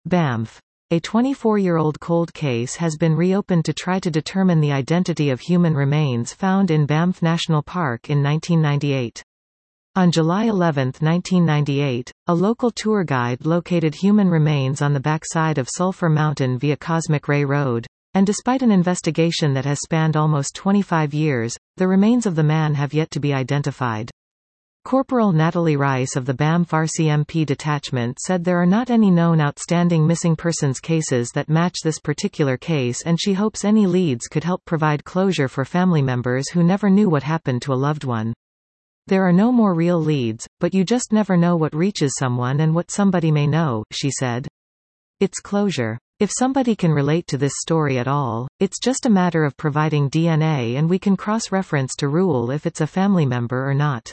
Banff. A 24-year-old cold case has been reopened to try to determine the identity of human remains found in Banff National Park in 1998. On July 11, 1998, a local tour guide located human remains on the backside of Sulphur Mountain via Cosmic Ray Road, and despite an investigation that has spanned almost 25 years, the remains of the man have yet to be identified. Corporal Natalie Rice of the Banff RCMP detachment said there are not any known outstanding missing persons cases that match this particular case, and she hopes any leads could help provide closure for family members who never knew what happened to a loved one. There are no more real leads, but you just never know what reaches someone and what somebody may know, she said. It's closure. If somebody can relate to this story at all, it's just a matter of providing DNA and we can cross-reference to rule if it's a family member or not.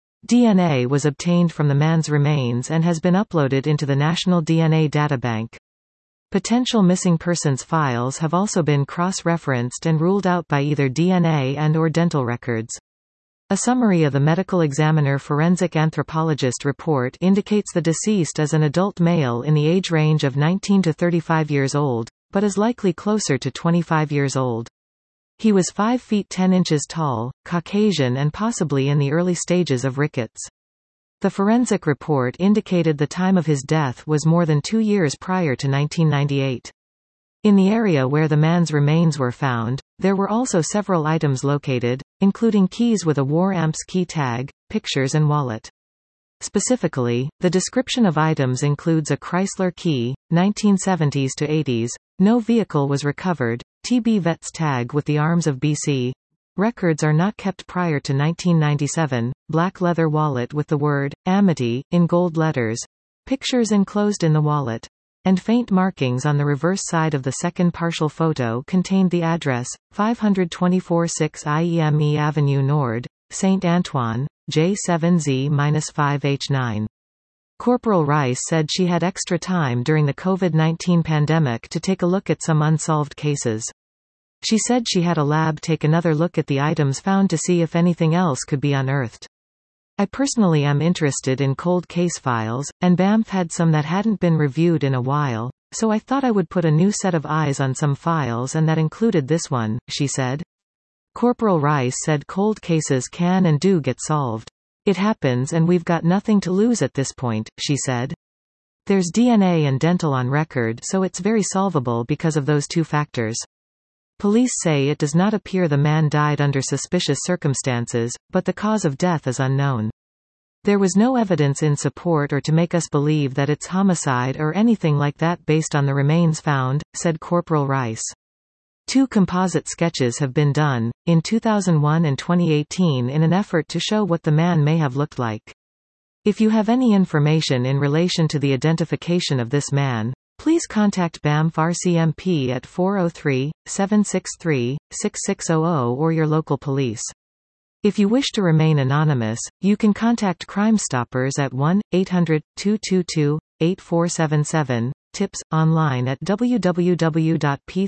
DNA was obtained from the man's remains and has been uploaded into the National DNA Databank. Potential missing persons files have also been cross-referenced and ruled out by either DNA and/or dental records. A summary of the medical examiner forensic anthropologist report indicates the deceased is an adult male in the age range of 19 to 35 years old, but is likely closer to 25 years old. He was 5 feet 10 inches tall, Caucasian and possibly in the early stages of rickets. The forensic report indicated the time of his death was more than 2 years prior to 1998. In the area where the man's remains were found, there were also several items located, including keys with a War Amps key tag, pictures and wallet. Specifically, the description of items includes a Chrysler key, 1970s to 80s, no vehicle was recovered, TB Vets tag with the arms of BC. Records are not kept prior to 1997, black leather wallet with the word, Amity, in gold letters, pictures enclosed in the wallet, and faint markings on the reverse side of the second partial photo contained the address, 524 6 IEME Avenue Nord, Saint Antoine, J7Z-5H9. Corporal Rice said she had extra time during the COVID-19 pandemic to take a look at some unsolved cases. She said she had a lab take another look at the items found to see if anything else could be unearthed. I personally am interested in cold case files, and Banff had some that hadn't been reviewed in a while, so I thought I would put a new set of eyes on some files, and that included this one, she said. Corporal Rice said cold cases can and do get solved. It happens and we've got nothing to lose at this point, she said. There's DNA and dental on record, so it's very solvable because of those two factors. Police say it does not appear the man died under suspicious circumstances, but the cause of death is unknown. There was no evidence in support or to make us believe that it's homicide or anything like that based on the remains found, said Corporal Rice. 2 composite sketches have been done, in 2001 and 2018, in an effort to show what the man may have looked like. If you have any information in relation to the identification of this man, please contact Banff RCMP at 403-763-6600 or your local police. If you wish to remain anonymous, you can contact Crime Stoppers at 1-800-222-8477, tips, online at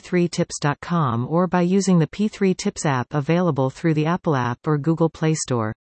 www.p3tips.com or by using the P3 Tips app available through the Apple App or Google Play Store.